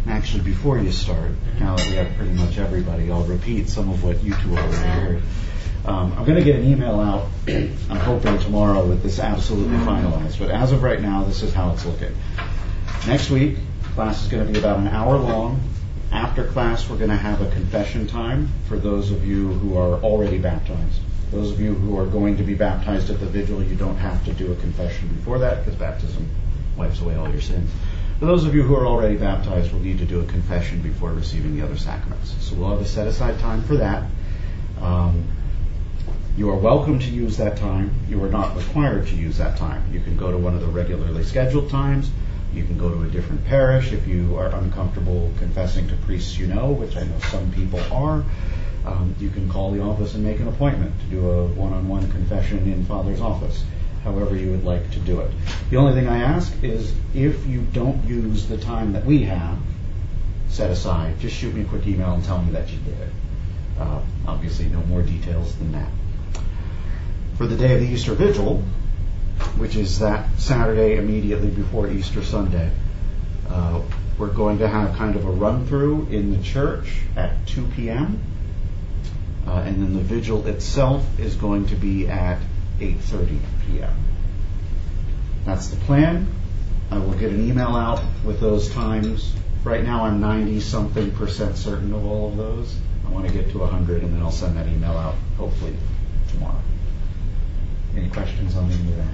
Actually, before you start, now that we have pretty much everybody, I'll repeat some of what you two already heard. I'm going to get an email out, I'm hoping tomorrow, with this absolutely finalized. But as of right now, this is how it's looking. Next week, class is going to be about an hour long. After class, we're going to have a confession time for those of you who are already baptized. Those of you who are going to be baptized at the vigil, you don't have to do a confession before that because baptism wipes away all your sins. For those of you who are already baptized, will need to do a confession before receiving the other sacraments. So we'll have a set-aside time for that. You are welcome to use that time. You are not required to use that time. You can go to one of the regularly scheduled times. You can go to a different parish if you are uncomfortable confessing to priests you know, which I know some people are. You can call the office and make an appointment to do a one-on-one confession in Father's office, however you would like to do it. The only thing I ask is if you don't use the time that we have set aside, just shoot me a quick email and tell me that you did it. Obviously, no more details than that. For the day of the Easter Vigil, which is that Saturday immediately before Easter Sunday, we're going to have kind of a run-through in the church at 2 p.m., and then the vigil itself is going to be at 8:30 p.m. That's the plan. I will get an email out with those times. Right now I'm 90-something% certain of all of those. I want to get to 100, and then I'll send that email out hopefully tomorrow. Any questions on any of that?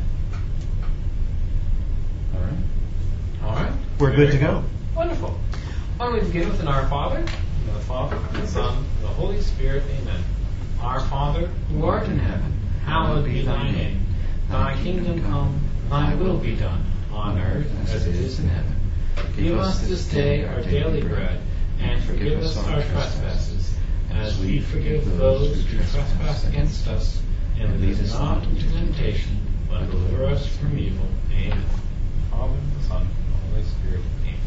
All right. We're good to go. Wonderful. Why don't we begin with an Our Father? In the Father, and the Son, and the Holy Spirit. Amen. Our Father, who art in heaven, hallowed be thy name. Thy kingdom come, thy will be done, on earth as it is in heaven. Give us this day our daily bread, and forgive us our trespasses, as we forgive those who trespass against us. And lead us not into temptation, but deliver us from evil. Amen. Father, the Son, and the Holy Spirit. Amen.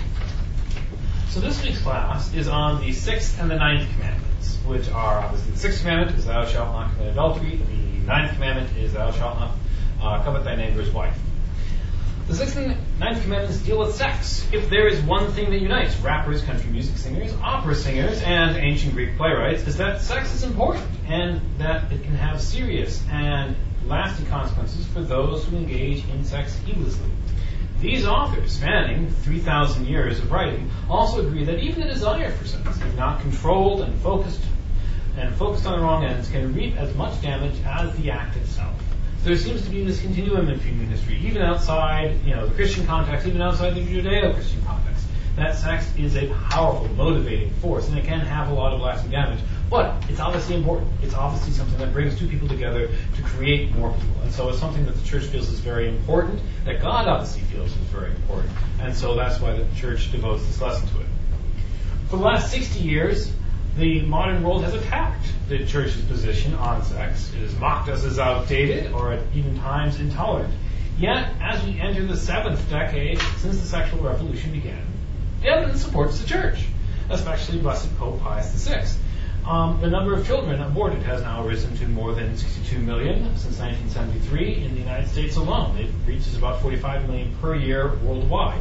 So this week's class is on the 6th and the 9th commandments, which are obviously the 6th commandment is thou shalt not commit adultery. The 9th commandment is thou shalt not covet thy neighbor's wife. The 6th and 9th commandments deal with sex. If there is one thing that unites rappers, country music singers, opera singers, and ancient Greek playwrights, is that sex is important and that it can have serious and lasting consequences for those who engage in sex heedlessly. These authors, spanning 3,000 years of writing, also agree that even a desire for sex, if not controlled and focused on the wrong ends, can reap as much damage as the act itself. There seems to be this continuum in human history, even outside, the Christian context, even outside the Judeo-Christian context, that sex is a powerful, motivating force, and it can have a lot of lasting damage. But it's obviously important. It's obviously something that brings two people together to create more people. And so it's something that the church feels is very important, that God obviously feels is very important. And so that's why the church devotes this lesson to it. For the last 60 years, the modern world has attacked the church's position on sex. It has mocked us as outdated or at even times intolerant. Yet, as we enter the 7th decade since the sexual revolution began, the evidence supports the church, especially Blessed Pope Pius VI. The number of children aborted has now risen to more than 62 million since 1973 in the United States alone. It reaches about 45 million per year worldwide.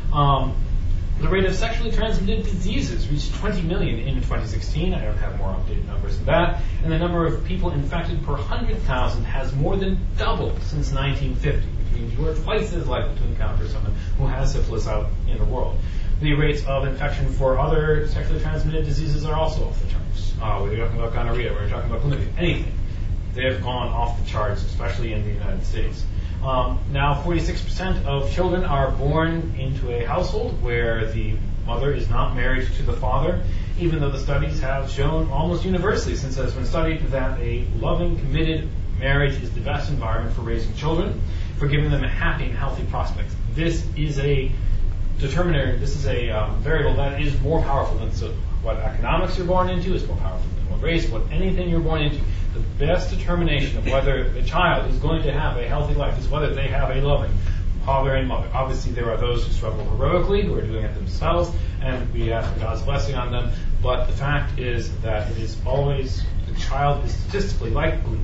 The rate of sexually transmitted diseases reached 20 million in 2016. I don't have more updated numbers than that. And the number of people infected per 100,000 has more than doubled since 1950, which means you are twice as likely to encounter someone who has syphilis out in the world. The rates of infection for other sexually transmitted diseases are also off the charts. We're talking about gonorrhea, we're talking about chlamydia, anything. They have gone off the charts, especially in the United States. Now 46% of children are born into a household where the mother is not married to the father, even though the studies have shown almost universally, since it has been studied, that a loving, committed marriage is the best environment for raising children, for giving them a happy and healthy prospect. This is a determiner, this is a variable that is more powerful than what economics you're born into, is more powerful than what race, what anything you're born into. The best determination of whether a child is going to have a healthy life is whether they have a loving father and mother. Obviously, there are those who struggle heroically, who are doing it themselves, and we ask for God's blessing on them. But the fact is that it is always, the child is statistically likely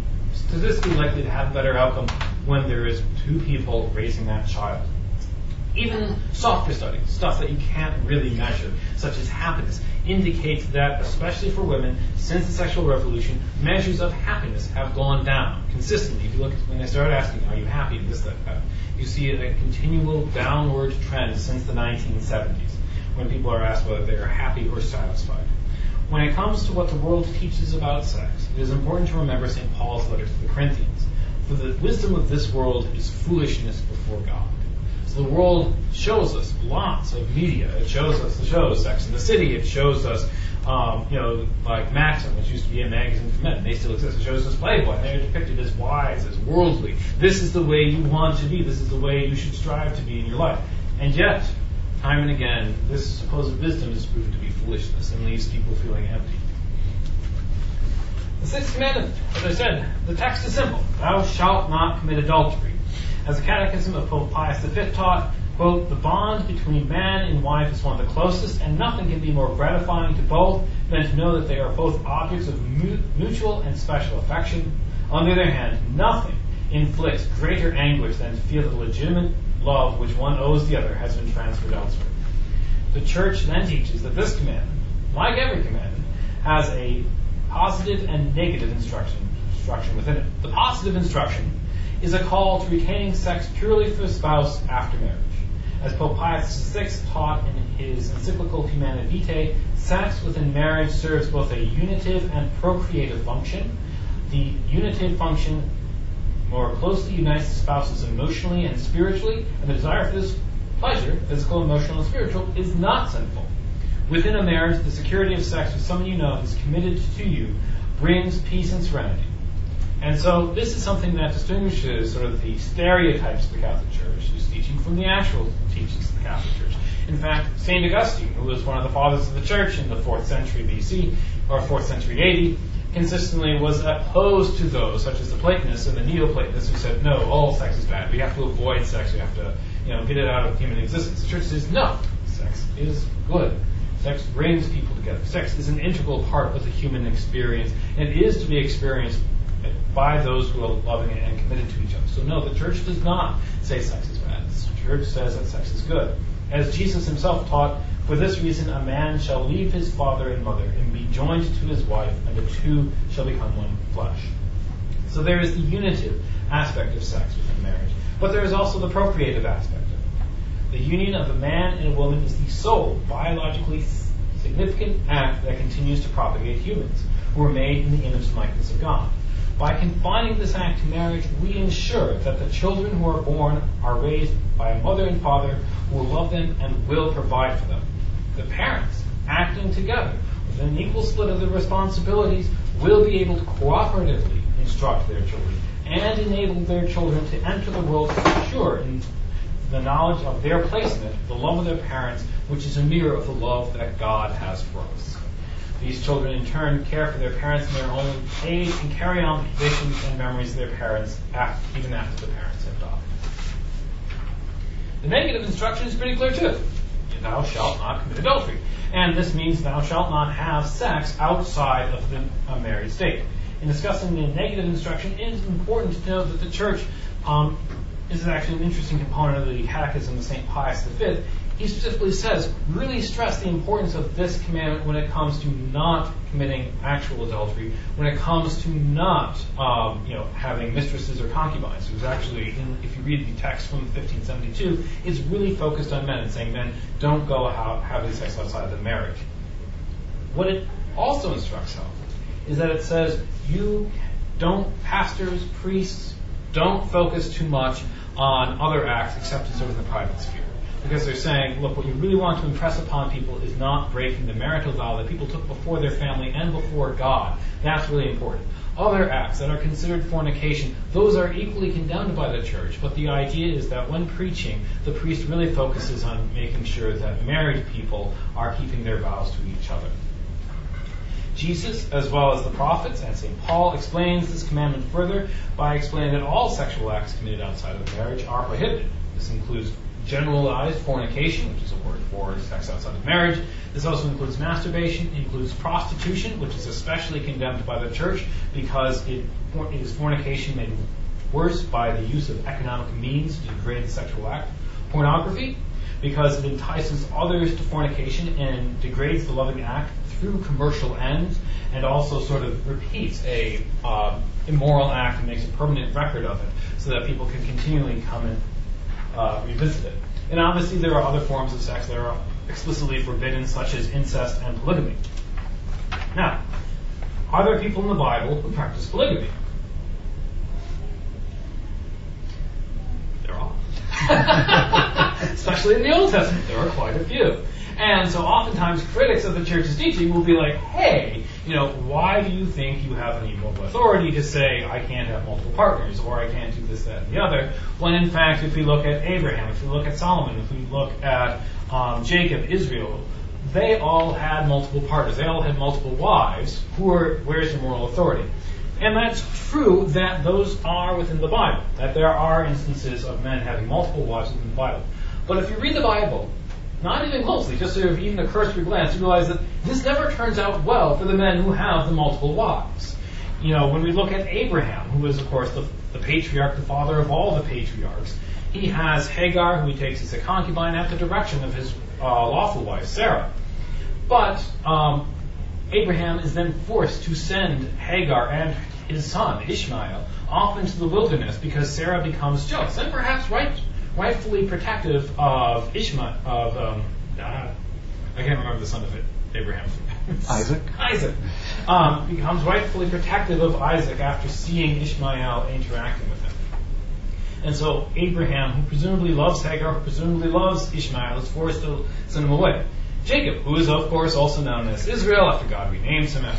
to have a better outcome when there is two people raising that child. Even softer studies, stuff that you can't really measure, such as happiness, indicates that, especially for women, since the sexual revolution, measures of happiness have gone down consistently. If you look at when they start asking, are you happy, this, that, you see a continual downward trend since the 1970s, when people are asked whether they are happy or satisfied. When it comes to what the world teaches about sex, it is important to remember St. Paul's letter to the Corinthians. For the wisdom of this world is foolishness before God. So the world shows us lots of media. It shows us the shows, Sex and the City. It shows us, like Maxim, which used to be a magazine for men. They still exist. It shows us Playboy. And they're depicted as wise, as worldly. This is the way you want to be. This is the way you should strive to be in your life. And yet, time and again, this supposed wisdom is proven to be foolishness and leaves people feeling empty. The sixth commandment, as I said, the text is simple. Thou shalt not commit adultery. As the Catechism of Pope Pius V taught, quote, the bond between man and wife is one of the closest, and nothing can be more gratifying to both than to know that they are both objects of mutual and special affection. On the other hand, nothing inflicts greater anguish than to feel that the legitimate love which one owes the other has been transferred elsewhere. The Church then teaches that this commandment, like every commandment, has a positive and negative instruction within it. The positive instruction is a call to retaining sex purely for the spouse after marriage. As Pope Pius VI taught in his encyclical Humanae Vitae, sex within marriage serves both a unitive and procreative function. The unitive function more closely unites the spouses emotionally and spiritually, and the desire for this pleasure, physical, emotional, and spiritual, is not sinful. Within a marriage, the security of sex with someone you know who's committed to you brings peace and serenity. And so this is something that distinguishes sort of the stereotypes of the Catholic Church, who's teaching, from the actual teachings of the Catholic Church. In fact, St. Augustine, who was one of the fathers of the Church in the 4th century BC, or 4th century AD, consistently was opposed to those, such as the Platonists and the Neoplatonists, who said, no, all sex is bad. We have to avoid sex. We have to, get it out of human existence. The Church says, no, sex is good. Sex brings people together. Sex is an integral part of the human experience, and it is to be experienced by those who are loving and committed to each other. So no, the Church does not say sex is bad. The Church says that sex is good. As Jesus himself taught, for this reason a man shall leave his father and mother and be joined to his wife, and the two shall become one flesh. So there is the unitive aspect of sex within marriage, but there is also the procreative aspect of it. The union of a man and a woman is the sole biologically significant act that continues to propagate humans, who are made in the image and likeness of God. By confining this act to marriage, we ensure that the children who are born are raised by a mother and father who will love them and will provide for them. The parents, acting together with an equal split of the responsibilities, will be able to cooperatively instruct their children and enable their children to enter the world secure in the knowledge of their place in it, the love of their parents, which is a mirror of the love that God has for us. These children, in turn, care for their parents in their own age and carry on the traditions and memories of their parents even after the parents have died. The negative instruction is pretty clear too. Thou shalt not commit adultery. And this means thou shalt not have sex outside of the married state. In discussing the negative instruction, it is important to know that the Church, this is actually an interesting component of the Catechism of St. Pius V. He specifically says, really stress the importance of this commandment when it comes to not committing actual adultery, when it comes to not, having mistresses or concubines. It was actually, if you read the text from 1572, it's really focused on men and saying, men, don't go having sex outside of the marriage. What it also instructs of is that it says, pastors, priests, don't focus too much on other acts except in sort of the private sphere. Because they're saying, look, what you really want to impress upon people is not breaking the marital vow that people took before their family and before God. That's really important. Other acts that are considered fornication, those are equally condemned by the Church, but the idea is that when preaching, the priest really focuses on making sure that married people are keeping their vows to each other. Jesus, as well as the prophets and St. Paul, explains this commandment further by explaining that all sexual acts committed outside of marriage are prohibited. This includes generalized fornication, which is a word for sex outside of marriage. This also includes masturbation. It includes prostitution, which is especially condemned by the Church because it is fornication made worse by the use of economic means to degrade the sexual act. Pornography, because it entices others to fornication and degrades the loving act through commercial ends, and also sort of repeats a immoral act and makes a permanent record of it, so that people can continually come and revisit it. And obviously there are other forms of sex that are explicitly forbidden, such as incest and polygamy. Now, are there people in the Bible who practice polygamy? There are. Especially in the Old Testament, there are quite a few. And so oftentimes critics of the church's teaching will be like, hey, why do you think you have any moral authority to say I can't have multiple partners, or I can't do this, that, and the other, when in fact if we look at Abraham, if we look at Solomon, if we look at Jacob, Israel, they all had multiple partners. They all had multiple wives. Where's your moral authority? And that's true that those are within the Bible, that there are instances of men having multiple wives within the Bible. But if you read the Bible, not even closely, just sort of even a cursory glance, you realize that this never turns out well for the men who have the multiple wives. When we look at Abraham, who is, of course, the patriarch, the father of all the patriarchs, he has Hagar, who he takes as a concubine at the direction of his lawful wife, Sarah. But Abraham is then forced to send Hagar and his son, Ishmael, off into the wilderness because Sarah becomes jealous and perhaps rightfully protective of Ishmael, I can't remember the son of Abraham. Isaac. Becomes rightfully protective of Isaac after seeing Ishmael interacting with him. And so Abraham, who presumably loves Hagar, who presumably loves Ishmael, is forced to send him away. Jacob, who is of course also known as Israel, after God renames him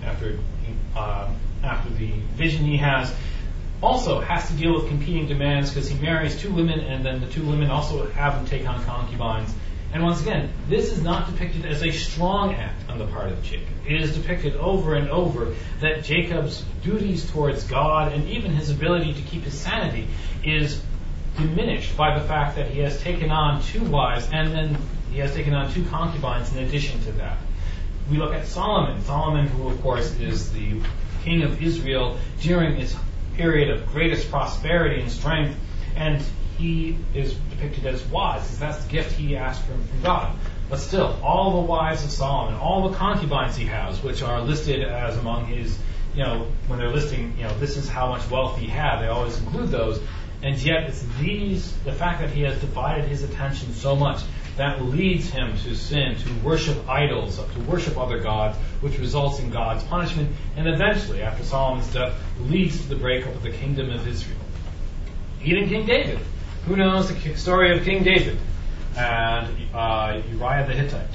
after the vision he has, also has to deal with competing demands because he marries two women, and then the two women also have him take on concubines. And once again, this is not depicted as a strong act on the part of Jacob. It is depicted over and over that Jacob's duties towards God and even his ability to keep his sanity is diminished by the fact that he has taken on two wives and then he has taken on two concubines in addition to that. We look at Solomon, who of course is the king of Israel during his period of greatest prosperity and strength, and he is depicted as wise, because that's the gift he asked from God. But still, all the wives of Solomon, all the concubines he has, which are listed as among his, when they're listing, this is how much wealth he had, they always include those. And yet it's the fact that he has divided his attention so much, that leads him to sin, to worship idols, to worship other gods, which results in God's punishment, and eventually, after Solomon's death, leads to the breakup of the kingdom of Israel. Even King David. Who knows the story of King David and Uriah the Hittite?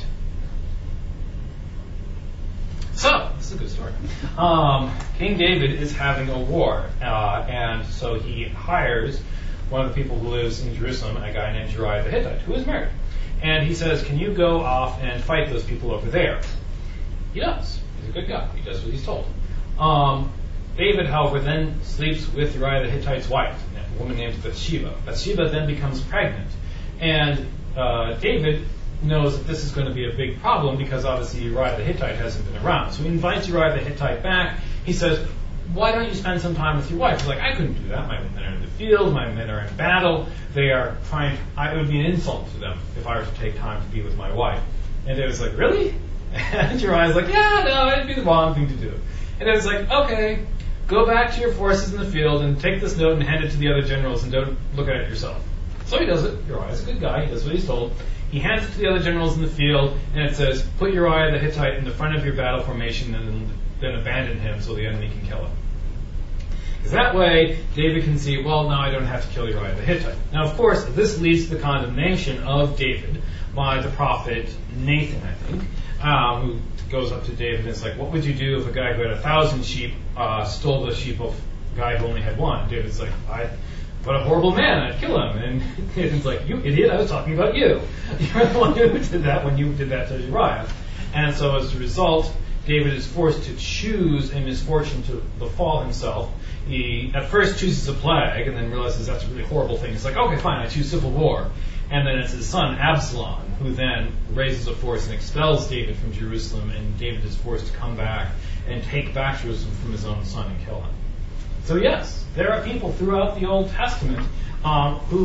So, this is a good story. King David is having a war, and so he hires one of the people who lives in Jerusalem, a guy named Uriah the Hittite, who is married. And he says, can you go off and fight those people over there? He does. He's a good guy. He does what he's told. David, however, then sleeps with Uriah the Hittite's wife, a woman named Bathsheba. Bathsheba then becomes pregnant. And David knows that this is going to be a big problem because obviously Uriah the Hittite hasn't been around. So he invites Uriah the Hittite back. He says, why don't you spend some time with your wife? He's like, I couldn't do that. My men are in the field. My men are in battle. They are trying. It would be an insult to them if I were to take time to be with my wife. And David's like, really? And Uriah's like, yeah, no, it'd be the wrong thing to do. And David's like, okay, go back to your forces in the field and take this note and hand it to the other generals and don't look at it yourself. So he does it. Uriah's a good guy. He does what he's told. He hands it to the other generals in the field, and it says, put Uriah the Hittite in the front of your battle formation and then abandon him so the enemy can kill him. Because that way, David can see, well, now I don't have to kill Uriah the Hittite. Now, of course, this leads to the condemnation of David by the prophet Nathan, I think, who goes up to David and is like, what would you do if a guy who had 1,000 sheep stole the sheep of a guy who only had one? David's like, what a horrible man, I'd kill him. And Nathan's like, you idiot, I was talking about you. You're the one who did that when you did that to Uriah. And so as a result, David is forced to choose a misfortune to befall himself. He at first chooses a plague and then realizes that's a really horrible thing. He's like, okay, fine, I choose civil war. And then it's his son, Absalom, who then raises a force and expels David from Jerusalem, and David is forced to come back and take back Jerusalem from his own son and kill him. So yes, there are people throughout the Old Testament who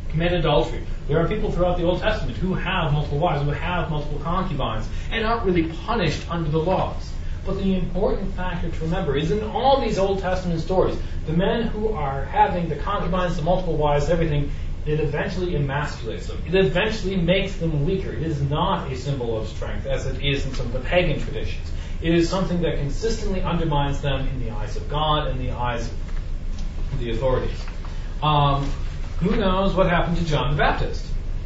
commit adultery. There are people throughout the Old Testament who have multiple wives, who have multiple concubines, and aren't really punished under the laws. But the important factor to remember is in all these Old Testament stories, the men who are having the concubines, the multiple wives, everything, it eventually emasculates them. It eventually makes them weaker. It is not a symbol of strength as it is in some of the pagan traditions. It is something that consistently undermines them in the eyes of God and the eyes of the authorities. Who knows what happened to John the Baptist?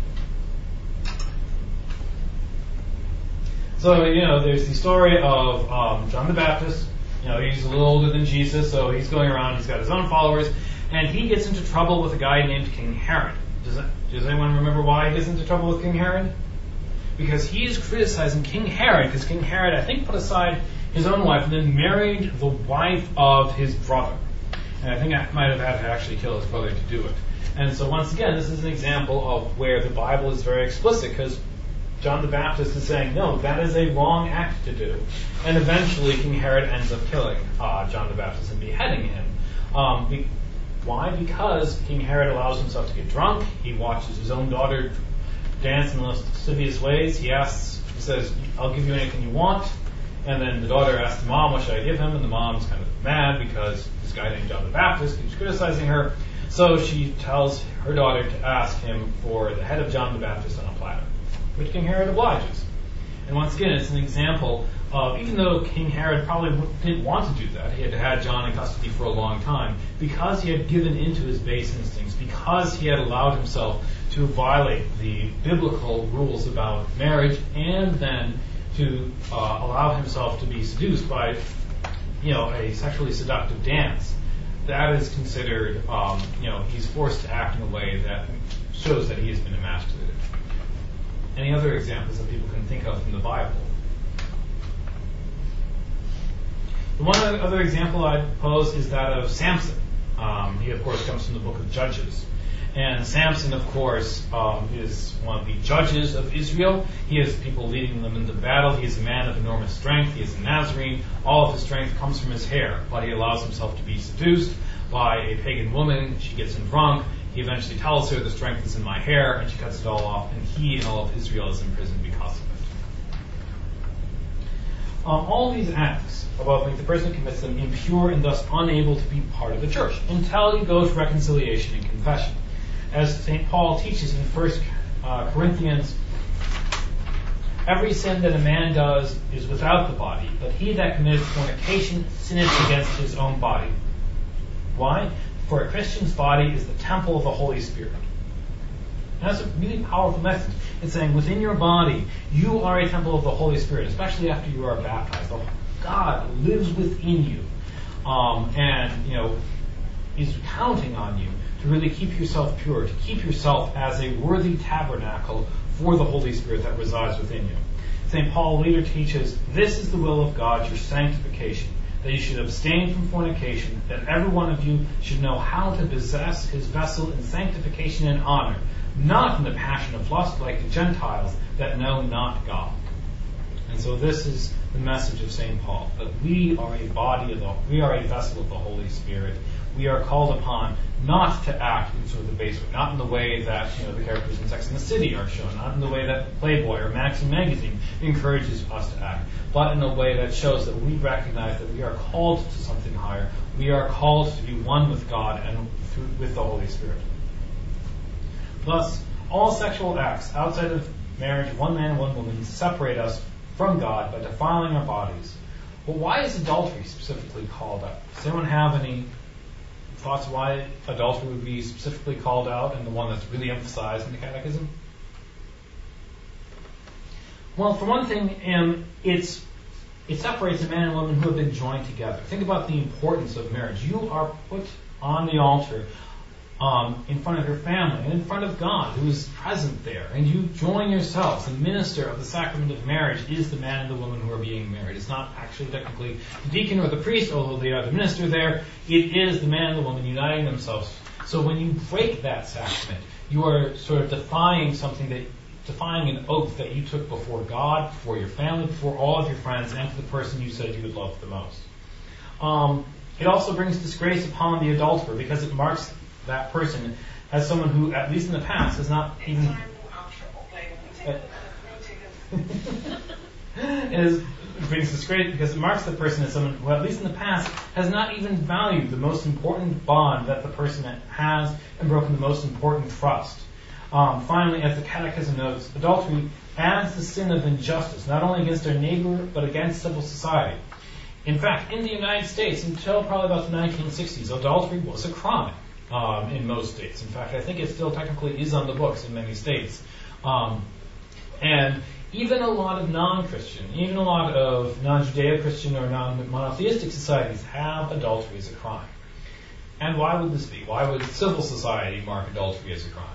So, there's the story of John the Baptist. He's a little older than Jesus, so he's going around, he's got his own followers, and he gets into trouble with a guy named King Herod. Does anyone remember why he gets into trouble with King Herod? Because he is criticizing King Herod, because King Herod, I think, put aside his own wife and then married the wife of his brother. And I think I might have had to actually kill his brother to do it. And so once again, this is an example of where the Bible is very explicit, because John the Baptist is saying, no, that is a wrong act to do. And eventually King Herod ends up killing John the Baptist and beheading him. Why? Because King Herod allows himself to get drunk. He watches his own daughter dance in the most lascivious ways. He says, I'll give you anything you want. And then the daughter asks the mom, what should I give him? And the mom's kind of mad because this guy named John the Baptist keeps criticizing her. So she tells her daughter to ask him for the head of John the Baptist on a platter, which King Herod obliges. And once again, it's an example of, even though King Herod probably didn't want to do that, he had had John in custody for a long time, because he had given into his base instincts, because he had allowed himself to violate the biblical rules about marriage, and then to allow himself to be seduced by, a sexually seductive dance. That is considered, he's forced to act in a way that shows that he has been emasculated. Any other examples that people can think of from the Bible? The one other example I'd pose is that of Samson. He, of course, comes from the book of Judges. And Samson, of course, is one of the judges of Israel. He has people leading them into battle. He is a man of enormous strength. He is a Nazarene. All of his strength comes from his hair, but he allows himself to be seduced by a pagan woman. She gets him drunk. He eventually tells her, the strength is in my hair, and she cuts it all off, and he and all of Israel is imprisoned because of it. All these acts about the person commits them impure and thus unable to be part of the church until you go to reconciliation and confession. As St. Paul teaches in 1 Corinthians, every sin that a man does is without the body, but he that committeth fornication sinneth against his own body. Why? For a Christian's body is the temple of the Holy Spirit. And that's a really powerful message. It's saying within your body, you are a temple of the Holy Spirit, especially after you are baptized. God lives within you, and is counting on you to really keep yourself pure, to keep yourself as a worthy tabernacle for the Holy Spirit that resides within you. St. Paul later teaches, this is the will of God, your sanctification, that you should abstain from fornication, that every one of you should know how to possess his vessel in sanctification and honor, not in the passion of lust like the Gentiles that know not God. And so this is the message of St. Paul, that we are a vessel of the Holy Spirit. We are called upon not to act in sort of the base way, not in the way that the characters in Sex and the City are shown, not in the way that Playboy or Maxim magazine encourages us to act, but in a way that shows that we recognize that we are called to something higher. We are called to be one with God and with the Holy Spirit. Thus, all sexual acts outside of marriage, one man and one woman, separate us from God by defiling our bodies. But why is adultery specifically called out? Does anyone have any thoughts why adultery would be specifically called out and the one that's really emphasized in the Catechism? Well, for one thing, it separates a man and woman who have been joined together. Think about the importance of marriage. You are put on the altar in front of your family and in front of God, who is present there, and you join yourselves. The minister of the sacrament of marriage is the man and the woman who are being married. It's not actually technically the deacon or the priest, although they are the minister there. It is the man and the woman uniting themselves. So when you break that sacrament, you are sort of defying an oath that you took before God, before your family, before all of your friends, and to the person you said you would love the most. It also brings disgrace upon the adulterer, because it marks that person as someone who, at least in the past, has not even brings disgrace because it marks the person as someone who, at least in the past, has not even valued the most important bond that the person has and broken the most important trust. Finally, as the Catechism notes, adultery adds the sin of injustice, not only against our neighbor, but against civil society. In fact, in the United States, until probably about the 1960s, adultery was a crime in most states. In fact, I think it still technically is on the books in many states. And even a lot of non-Christian, even a lot of non-Judeo-Christian or non-monotheistic societies have adultery as a crime. And why would this be? Why would civil society mark adultery as a crime?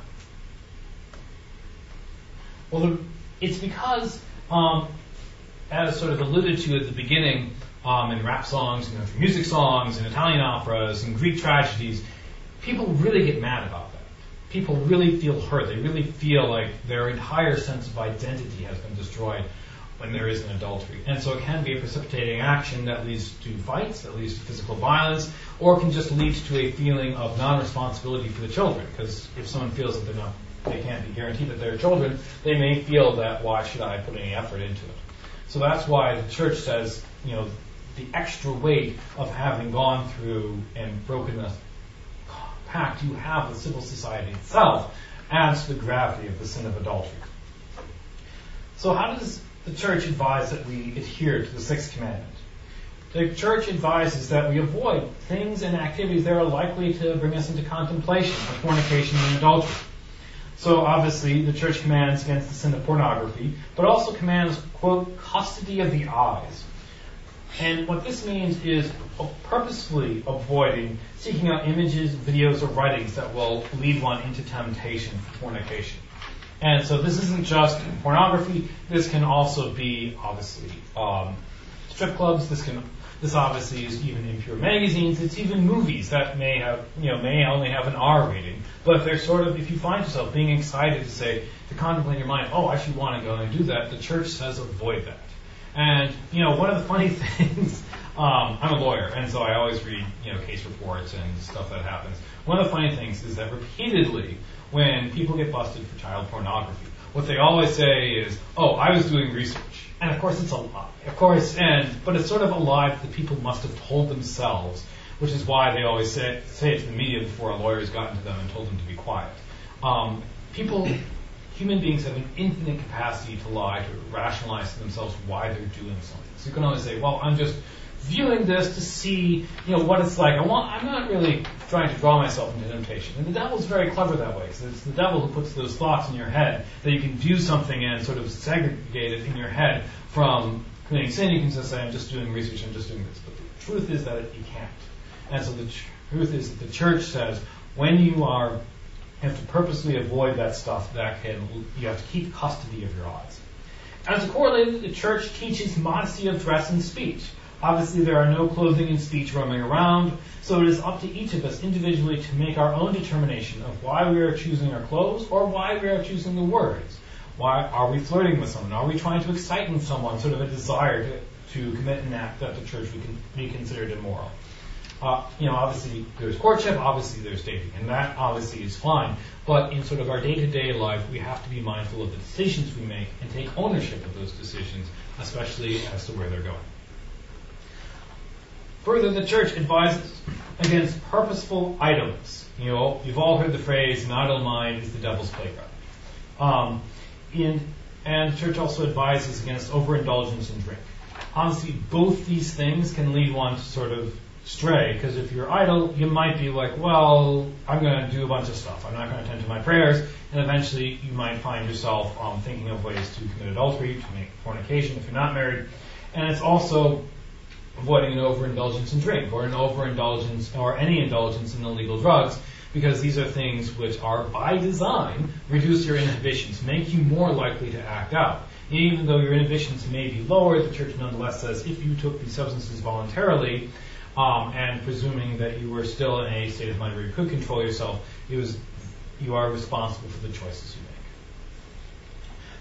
Well, it's because, as sort of alluded to at the beginning, in rap songs, in music songs, in Italian operas, in Greek tragedies, people really get mad about that. People really feel hurt. They really feel like their entire sense of identity has been destroyed when there is an adultery. And so it can be a precipitating action that leads to fights, that leads to physical violence, or can just lead to a feeling of non-responsibility for the children. Because if someone feels that they can't be guaranteed that they're children, they may feel that, why should I put any effort into it? So that's why the church says, the extra weight of having gone through and broken a pact you have with civil society itself adds to the gravity of the sin of adultery. So how does the church advise that we adhere to the sixth commandment? The church advises that we avoid things and activities that are likely to bring us into contemplation, like fornication and adultery. So obviously the church commands against the sin of pornography, but also commands, quote, custody of the eyes. And what this means is purposefully avoiding seeking out images, videos, or writings that will lead one into temptation for fornication. And so this isn't just pornography. This can also be, obviously, strip clubs. This obviously is even impure magazines. It's even movies that may only have an R rating. But they're if you find yourself being excited to contemplate in your mind, I should want to go and do that, the church says avoid that. And, one of the funny things, I'm a lawyer, and so I always read, case reports and stuff that happens. One of the funny things is that repeatedly, when people get busted for child pornography, what they always say is, I was doing research. And of course it's a lie. But it's sort of a lie that the people must have told themselves, which is why they always say it to the media before a lawyer's gotten to them and told them to be quiet. Human beings have an infinite capacity to lie, to rationalize to themselves why they're doing something. So you can always say, I'm just viewing this to see, what it's like. I'm not really trying to draw myself into temptation. And the devil's very clever that way. So it's the devil who puts those thoughts in your head that you can do something and sort of segregate it in your head from committing sin. You can just say, I'm just doing research, I'm just doing this. But the truth is that you can't. And so the truth is that the church says, when you have to purposely avoid that stuff you have to keep custody of your eyes. As a corollary, the church teaches modesty of dress and speech. Obviously, there are no clothing and speech roaming around, so it is up to each of us individually to make our own determination of why we are choosing our clothes or why we are choosing the words. Why are we flirting with someone? Are we trying to excite in someone sort of a desire to commit an act that the church would be considered immoral? Obviously there's courtship, obviously there's dating, and that obviously is fine. But in sort of our day-to-day life, we have to be mindful of the decisions we make and take ownership of those decisions, especially as to where they're going. Further, the church advises against purposeful idleness. You've all heard the phrase, an idle mind is the devil's playground. And the church also advises against overindulgence in drink. Honestly, both these things can lead one to sort of stray, because if you're idle, you might be like, I'm going to do a bunch of stuff. I'm not going to attend to my prayers, and eventually you might find yourself thinking of ways to commit adultery, to make fornication if you're not married. And it's also avoiding an overindulgence in drink, or an overindulgence, or any indulgence in illegal drugs, because these are things which are, by design, reduce your inhibitions, make you more likely to act out. Even though your inhibitions may be lower, the church nonetheless says if you took these substances voluntarily, and presuming that you were still in a state of mind where you could control yourself, you are responsible for the choices you make.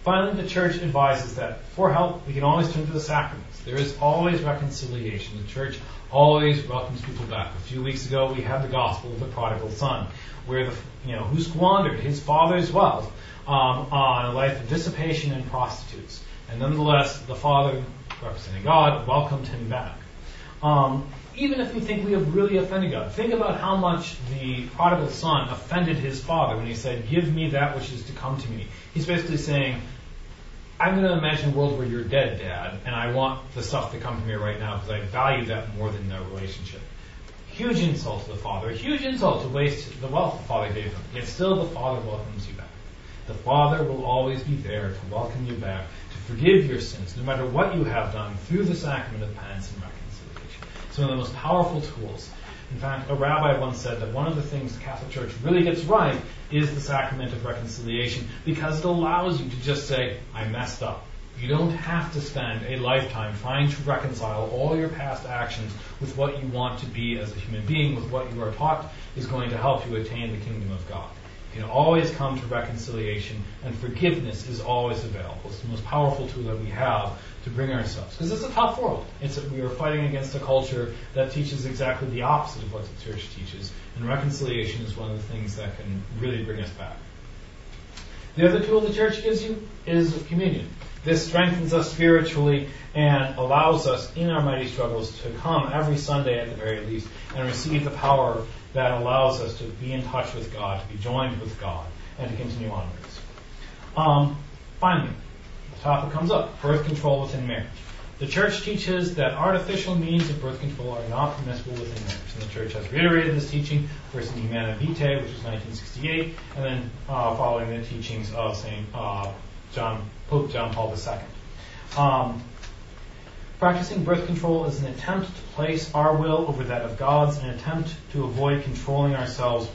Finally, the church advises that for help, we can always turn to the sacraments. There is always reconciliation. The church always welcomes people back. A few weeks ago, we had the gospel of the prodigal son, where who squandered his father's wealth on a life of dissipation and prostitutes. And nonetheless, the father, representing God, welcomed him back. Even if we think we have really offended God, think about how much the prodigal son offended his father when he said, "Give me that which is to come to me." He's basically saying, I'm going to imagine a world where you're dead, Dad, and I want the stuff to come to me right now because I value that more than the relationship. Huge insult to the father, a huge insult to waste the wealth the father gave him. Yet still the father welcomes you back. The father will always be there to welcome you back, to forgive your sins, no matter what you have done, through the sacrament of penance and reconciliation. It's one of the most powerful tools. In fact, a rabbi once said that one of the things the Catholic Church really gets right is the sacrament of reconciliation, because it allows you to just say, I messed up. You don't have to spend a lifetime trying to reconcile all your past actions with what you want to be as a human being, with what you are taught is going to help you attain the kingdom of God. You can always come to reconciliation, and forgiveness is always available. It's the most powerful tool that we have to bring ourselves. Because it's a tough world. We are fighting against a culture that teaches exactly the opposite of what the church teaches, and reconciliation is one of the things that can really bring us back. The other tool the church gives you is communion. This strengthens us spiritually and allows us in our mighty struggles to come every Sunday at the very least and receive the power that allows us to be in touch with God, to be joined with God, and to continue onwards. Finally, the topic comes up, birth control within marriage. The church teaches that artificial means of birth control are not permissible within marriage. And the church has reiterated this teaching, first in Humanae Vitae, which was 1968, and then following the teachings of Pope John Paul II. Practicing birth control is an attempt to place our will over that of God's, an attempt to avoid controlling ourselves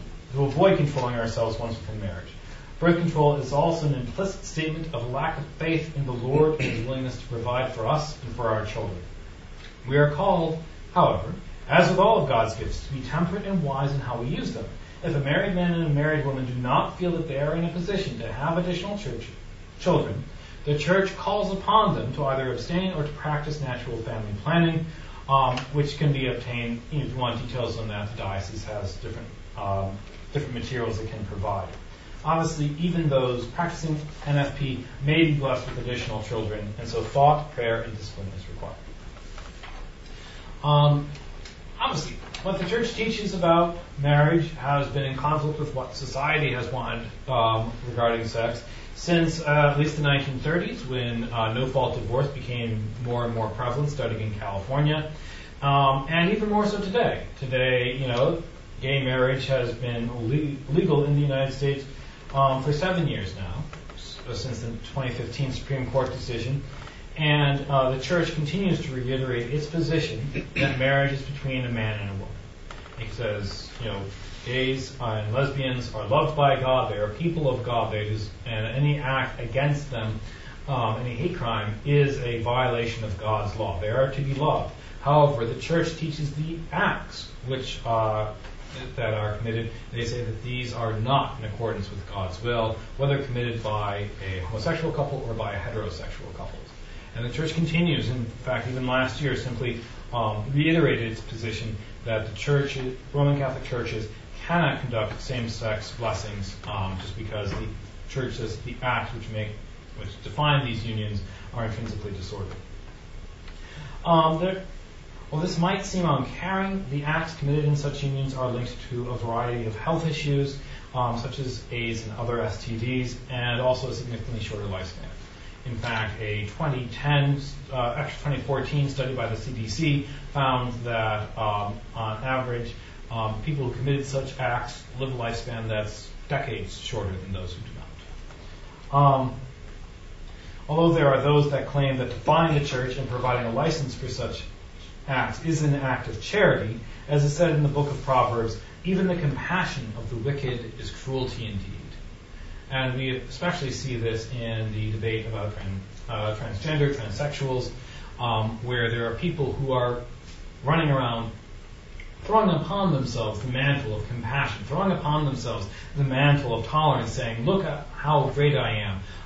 once within marriage. Birth control is also an implicit statement of a lack of faith in the Lord and His willingness to provide for us and for our children. We are called, however, as with all of God's gifts, to be temperate and wise in how we use them. If a married man and a married woman do not feel that they are in a position to have additional children, the church calls upon them to either abstain or to practice natural family planning, which can be obtained. If you want details on that, the diocese has different materials it can provide. Obviously, even those practicing NFP may be blessed with additional children, and so thought, prayer, and discipline is required. Obviously, what the church teaches about marriage has been in conflict with what society has wanted regarding sex since at least the 1930s, when no-fault divorce became more and more prevalent, starting in California, and even more so today. Today, gay marriage has been legal in the United States for 7 years now, since the 2015 Supreme Court decision. And the church continues to reiterate its position that marriage is between a man and a woman. It says, gays and lesbians are loved by God, they are people of God, and any act against them, any hate crime, is a violation of God's law. They are to be loved. However, the church teaches the acts that are committed. They say that these are not in accordance with God's will, whether committed by a homosexual couple or by a heterosexual couple. And the church continues, in fact, even last year, simply reiterated its position that the Roman Catholic churches cannot conduct same-sex blessings just because the church says the acts which define these unions are intrinsically disordered. While this might seem uncaring, the acts committed in such unions are linked to a variety of health issues, such as AIDS and other STDs, and also a significantly shorter lifespan. In fact, a 2014 study by the CDC found that, on average, people who committed such acts live a lifespan that's decades shorter than those who do not. Although there are those that claim that defying the church and providing a license for such acts is an act of charity, as is said in the book of Proverbs, even the compassion of the wicked is cruelty indeed. And we especially see this in the debate about transgender, transsexuals, where there are people who are running around throwing upon themselves the mantle of compassion, throwing upon themselves the mantle of tolerance, saying, look at how great I am.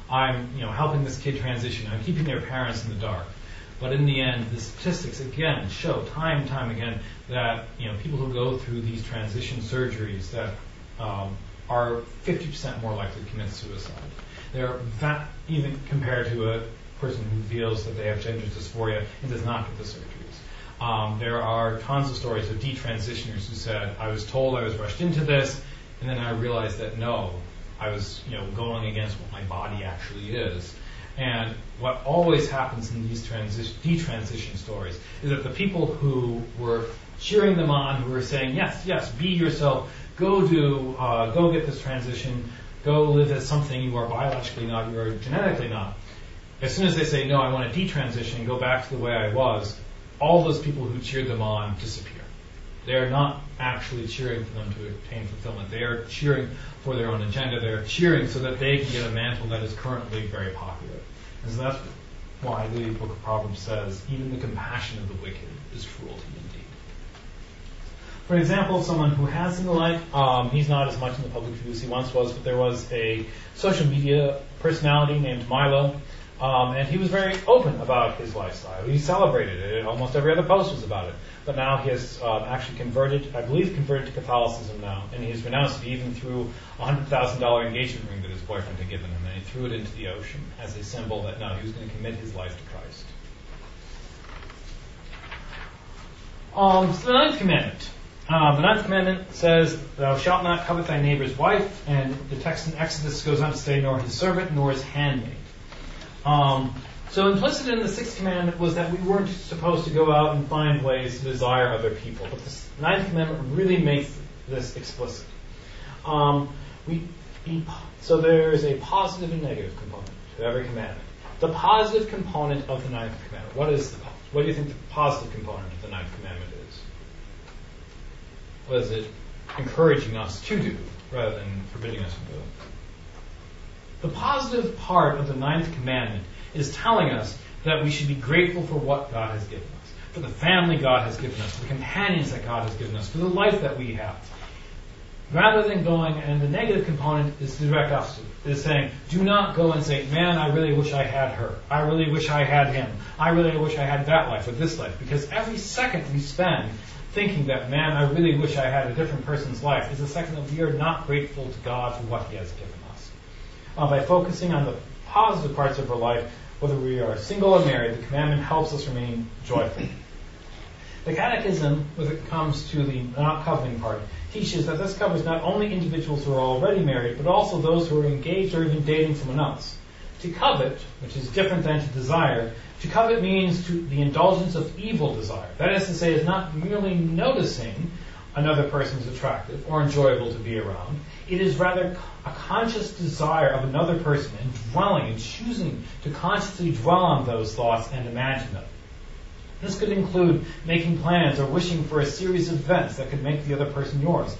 I'm helping this kid transition. I'm keeping their parents in the dark. But in the end, the statistics again show time and time again that people who go through these transition surgeries that are 50% more likely to commit suicide. They're that even compared to a person who feels that they have gender dysphoria and does not get the surgeries. There are tons of stories of detransitioners who said, I was told I was rushed into this, and then I realized that no, I was going against what my body actually is. And what always happens in these detransition stories is that the people who were cheering them on, who were saying, yes, be yourself, go get this transition, go live as something you are biologically not, you are genetically not. As soon as they say, no, I want to detransition, go back to the way I was, all those people who cheered them on disappear. They are not actually cheering for them to attain fulfillment. They are cheering for their own agenda. They are cheering so that they can get a mantle that is currently very popular. And so that's why the book of Proverbs says, even the compassion of the wicked is cruelty indeed. For example, someone who has in the life, he's not as much in the public view as he once was, but there was a social media personality named Milo, and he was very open about his lifestyle. He celebrated it. Almost every other post was about it. But now he has actually converted to Catholicism now, and he's renounced it even through a $100,000 engagement ring that his boyfriend had given him, and he threw it into the ocean as a symbol that no, he was going to commit his life to Christ. So the ninth commandment. The ninth commandment says, thou shalt not covet thy neighbor's wife, and the text in Exodus goes on to say, nor his servant, nor his handmaid. So implicit in the sixth commandment was that we weren't supposed to go out and find ways to desire other people. But the ninth commandment really makes this explicit. So there is a positive and negative component to every commandment. The positive component of the ninth commandment. What do you think the positive component of the ninth commandment is? What is it encouraging us to do rather than forbidding us to do? The positive part of the ninth commandment is telling us that we should be grateful for what God has given us, for the family God has given us, for the companions that God has given us, for the life that we have. Rather than going, and the negative component is the direct opposite, is saying, do not go and say, man, I really wish I had her. I really wish I had him. I really wish I had that life or this life. Because every second we spend thinking that, man, I really wish I had a different person's life, is a second that we are not grateful to God for what he has given us. By focusing on the positive parts of our life, whether we are single or married, the commandment helps us remain joyful. The Catechism, when it comes to the not coveting part, teaches that this covers not only individuals who are already married, but also those who are engaged or even dating someone else. To covet, which is different than to desire, to covet means the indulgence of evil desire. That is to say, it's not merely noticing another person is attractive or enjoyable to be around. It is rather a conscious desire of another person and dwelling and choosing to consciously dwell on those thoughts and imagine them. This could include making plans or wishing for a series of events that could make the other person yours.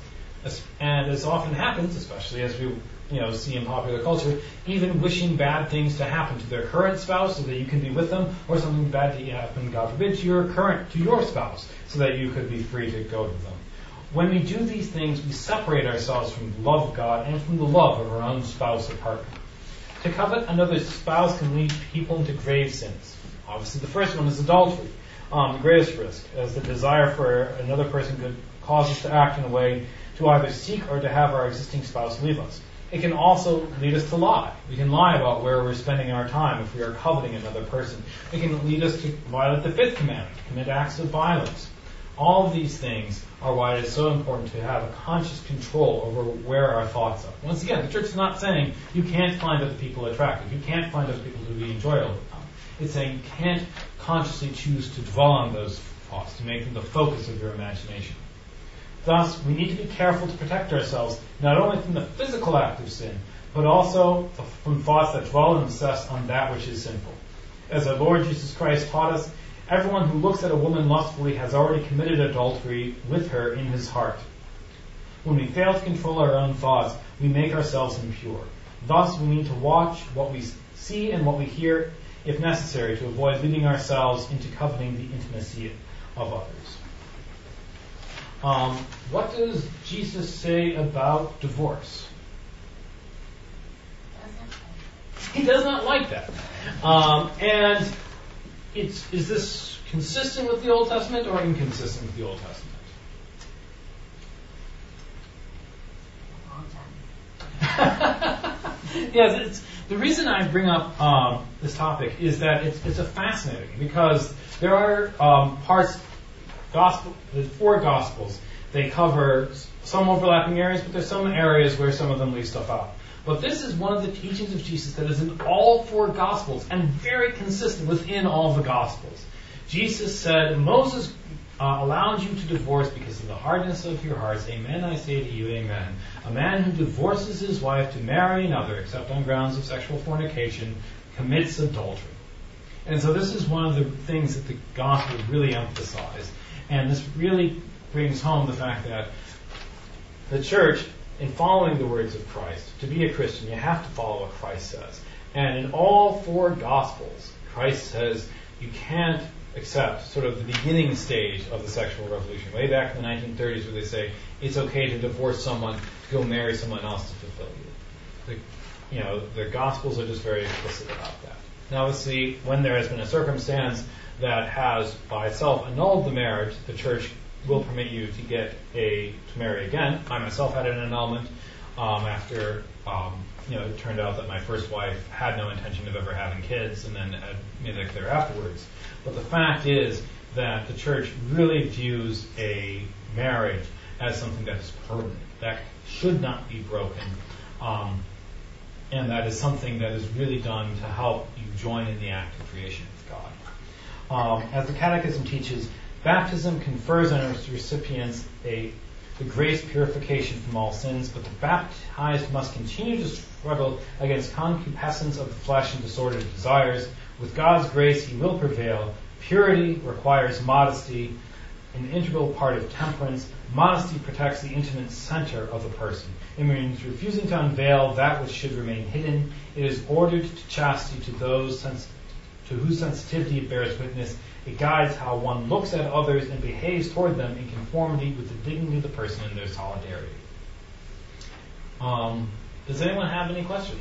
And as often happens, especially as we see in popular culture, even wishing bad things to happen to their current spouse so that you can be with them, or something bad to happen, God forbid, to your spouse so that you could be free to go to them. When we do these things, we separate ourselves from the love of God and from the love of our own spouse or partner. To covet another spouse can lead people into grave sins. Obviously, the first one is adultery, the greatest risk, as the desire for another person could cause us to act in a way to either seek or to have our existing spouse leave us. It can also lead us to lie. We can lie about where we're spending our time if we are coveting another person. It can lead us to violate the fifth commandment, commit acts of violence. All of these things are why it is so important to have a conscious control over where our thoughts are. Once again, the church is not saying you can't find other people attractive. You can't find other people to be enjoyable. It's saying you can't consciously choose to dwell on those thoughts, to make them the focus of your imagination. Thus, we need to be careful to protect ourselves not only from the physical act of sin, but also from thoughts that dwell and obsess on that which is sinful. As our Lord Jesus Christ taught us, everyone who looks at a woman lustfully has already committed adultery with her in his heart. When we fail to control our own thoughts, we make ourselves impure. Thus, we need to watch what we see and what we hear, if necessary, to avoid leading ourselves into coveting the intimacy of others. What does Jesus say about divorce? He does not like that. And is this consistent with the Old Testament or inconsistent with the Old Testament? Yes, the reason I bring up this topic is that it's a fascinating, because there are the four Gospels. They cover some overlapping areas, but there's some areas where some of them leave stuff out. But this is one of the teachings of Jesus that is in all four Gospels and very consistent within all the Gospels. Jesus said, Moses allowed you to divorce because of the hardness of your hearts. Amen, I say to you, amen. A man who divorces his wife to marry another, except on grounds of sexual fornication, commits adultery. And so this is one of the things that the Gospels really emphasize. And this really brings home the fact that the church, in following the words of Christ, to be a Christian, you have to follow what Christ says. And in all four Gospels, Christ says you can't accept sort of the beginning stage of the sexual revolution, way back in the 1930s, where they say it's okay to divorce someone to go marry someone else to fulfill you. The Gospels are just very explicit about that. Now, obviously, when there has been a circumstance that has by itself annulled the marriage, the church will permit you to marry again. I myself had an annulment after it turned out that my first wife had no intention of ever having kids, and then had made it clear afterwards. But the fact is that the church really views a marriage as something that is permanent, that should not be broken, and that is something that is really done to help you join in the act of creation with God. As the Catechism teaches, baptism confers on its recipients the grace purification from all sins, but the baptized must continue to struggle against concupiscence of the flesh and disordered desires. With God's grace, he will prevail. Purity requires modesty, an integral part of temperance. Modesty protects the intimate center of the person. It means refusing to unveil that which should remain hidden. It is ordered to chastity to those to whose sensitivity it bears witness. It guides how one looks at others and behaves toward them in conformity with the dignity of the person and their solidarity. Does anyone have any questions?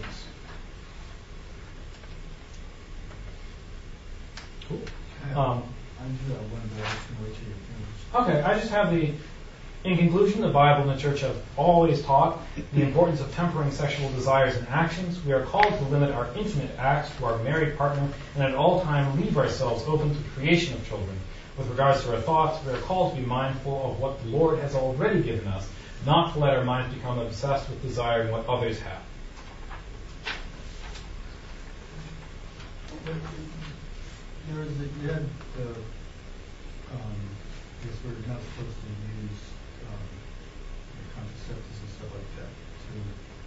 Cool. I do have one, but I can wait till you're finished. Okay, I just have in conclusion, the Bible and the Church have always taught the importance of tempering sexual desires and actions. We are called to limit our intimate acts to our married partner and at all times leave ourselves open to the creation of children. With regards to our thoughts, we are called to be mindful of what the Lord has already given us, not to let our minds become obsessed with desiring what others have. You had because we're not supposed to use contraceptives and stuff like that to,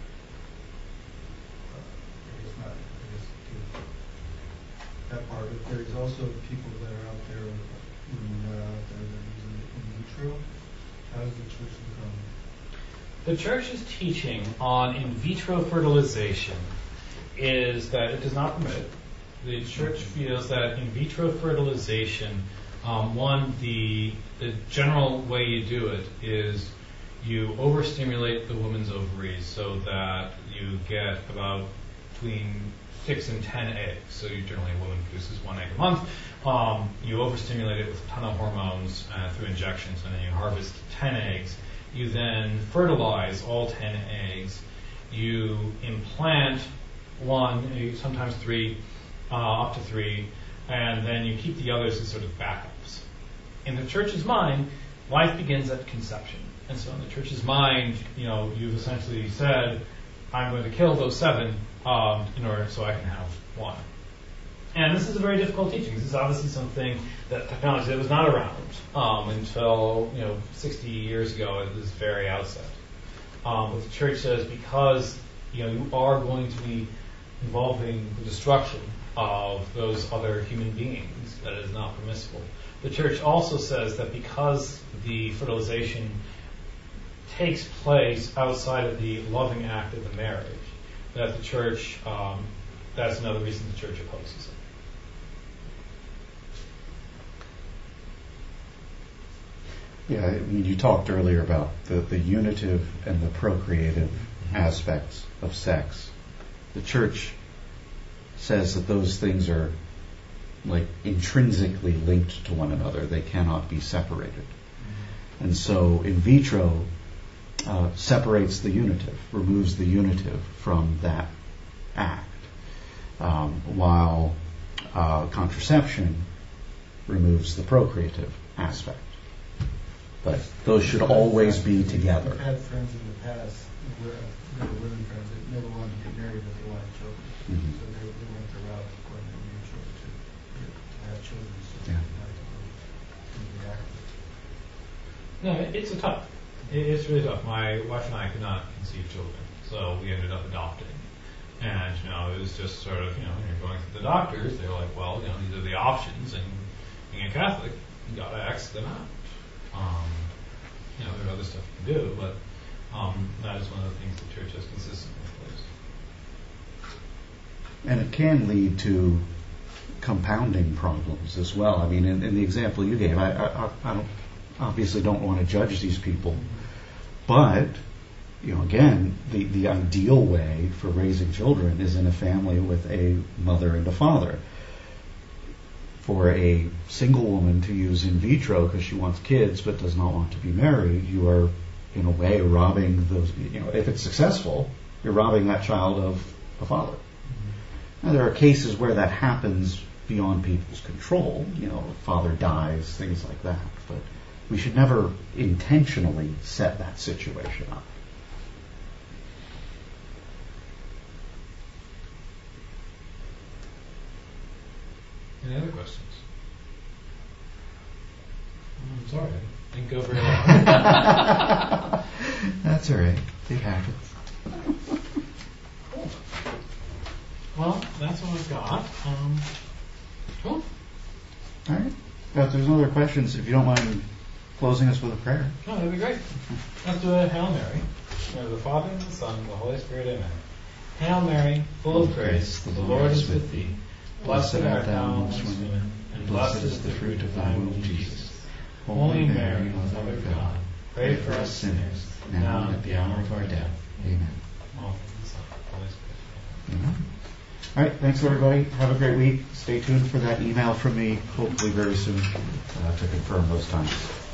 that part. But there's also people that are out there that are using it in vitro. How does the church become? The church's teaching on in vitro fertilization is that it does not permit it. The church feels that in vitro fertilization, the general way you do it is you overstimulate the woman's ovaries so that you get about between 6 and 10 eggs. So generally a woman produces 1 egg a month. You overstimulate it with a ton of hormones through injections, and then you harvest 10 eggs. You then fertilize all 10 eggs. You implant 1, sometimes 3, up to 3, and then you keep the others as sort of backups. In the church's mind, life begins at conception. And so in the church's mind, you've essentially said, I'm going to kill those 7 in order so I can have 1. And this is a very difficult teaching. This is obviously something that technology that was not around until 60 years ago at this very outset. But the church says because you are going to be involving the destruction of those other human beings, that is not permissible. The church also says that because the fertilization takes place outside of the loving act of the marriage, that the church, that's another reason the church opposes it. Yeah, I mean, you talked earlier about the unitive and the procreative aspects of sex. The church says that those things are like intrinsically linked to one another. They cannot be separated. And so in vitro separates the unitive, removes the unitive from that act, while contraception removes the procreative aspect. But those should always be together. I've had friends in the past, women friends, that never wanted to get married, but they wanted children. Mhm. So they went the route of going to mutual to have children, so they Yeah. didn't have to be active. No, it's a tough. It's really tough. My wife and I could not conceive children, so we ended up adopting. And it was just sort of, when you're going through the doctors, they were like, well, these are the options, and being a Catholic, you gotta X them out. There are other stuff you can do, but that is one of the things the church has consistently placed. And it can lead to compounding problems as well. I mean, in the example you gave, I obviously don't want to judge these people, but again, the ideal way for raising children is in a family with a mother and a father. For a single woman to use in vitro because she wants kids but does not want to be married, you are in a way robbing those. If it's successful, you're robbing that child of a father. Now there are cases where that happens beyond people's control. Father dies, things like that. But we should never intentionally set that situation up. Any other questions? I'm sorry, I didn't go very long. That's all right. It happens. Cool. Well, that's what I've got. Cool. All right. If there's no other questions, if you don't mind closing us with a prayer. No, that'd be great. Let's do a Hail Mary. The Father, and the Son, and the Holy Spirit, amen. Hail Mary, full of grace, the Lord is with thee. Blessed art thou amongst women, and blessed is the fruit of thy womb, Jesus. Holy Mary, Mother of God, pray for us sinners, now and at the hour of our death. Amen. Father, and the Son, and the Holy Spirit. Amen. All right. Thanks, everybody. Have a great week. Stay tuned for that email from me, hopefully very soon, to confirm those times.